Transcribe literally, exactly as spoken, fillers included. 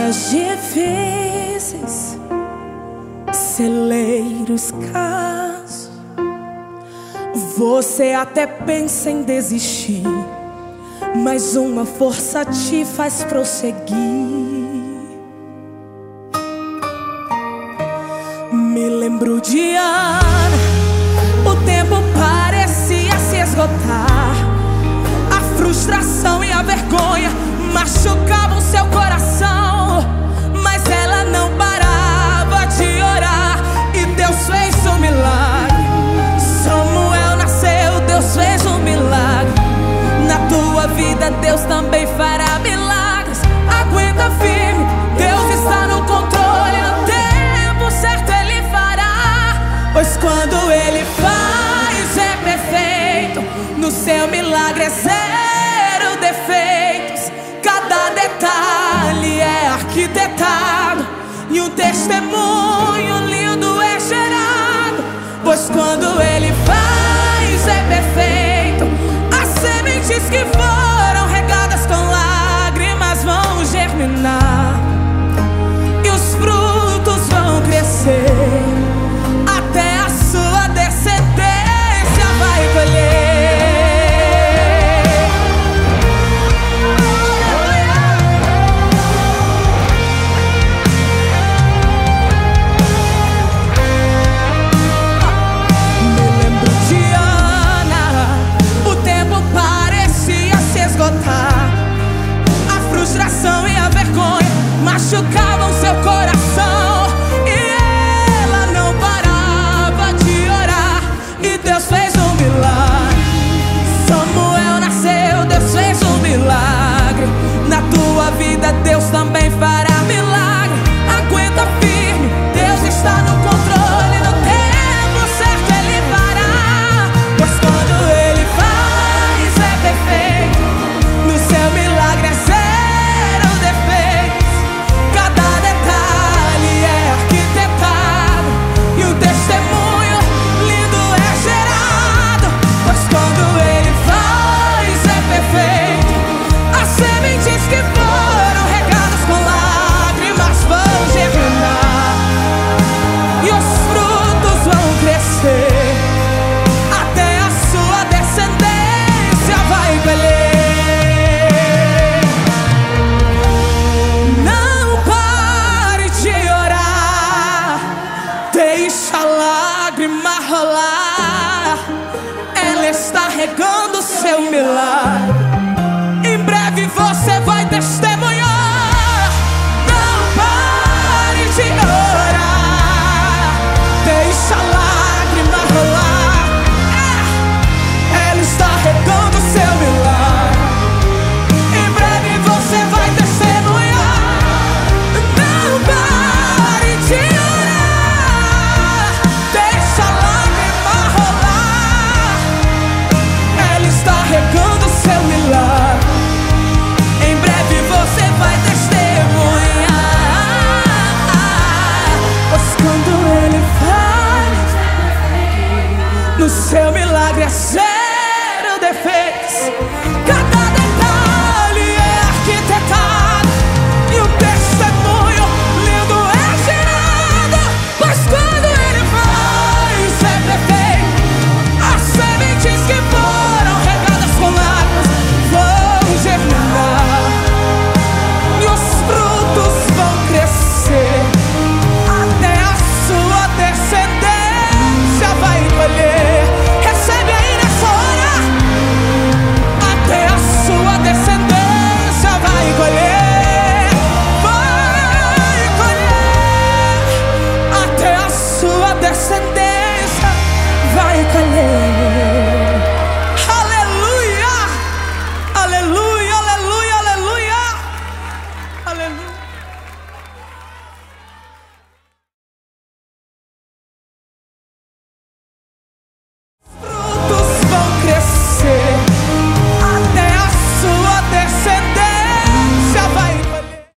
dias difíceis, celeiros casos, você até pensa em desistir, mas uma força te faz prosseguir. Me lembro de Ana, o tempo parecia se esgotar, a frustração e a vergonha machucavam seu coração, mas ela não parava de orar e Deus fez um milagre. Samuel nasceu, Deus fez um milagre. Na tua vida Deus também fará milagres. Aguenta firme, Deus está no controle. No tempo certo Ele fará, pois quando Ele faz é perfeito. No seu milagre é zero defeitos. Cada detalhe é arquitetado e um testemunho lindo é gerado, pois quando Ele faz é perfeito. As sementes que foram regadas com lágrimas vão germinar e os frutos vão crescer, até a sua descendência vai colher. A frustração e a vergonha machucavam seu coração e ela não parava de orar e Deus fez um milagre. Samuel nasceu, Deus fez um milagre. Na tua vida Deus também fará milagre. Aguenta firme, Deus está no controle. No tempo certo Ele fará, pois quando Ele faz é perfeito. No seu milagre é zero defeitos. Cada detalhe é arquitetado e um testemunho lindo é gerado, pois quando Ele faz é perfeito. As sementes que foram regadas com lágrimas vão germinar e os frutos vão crescer, até a sua descendência vai colher. Deixa a lágrima rolar, ela está regando seu milagre. Em breve você vai testemunhar. Não pare de orar, deixa a lágrima rolar, é, ela está regando seu milagre. Em breve você vai testemunhar. Não pare de orar, deixa a lágrima rolar, ela está regando seu milagre. Em breve você vai testemunhar, pois quando Ele faz, no seu milagre é certo.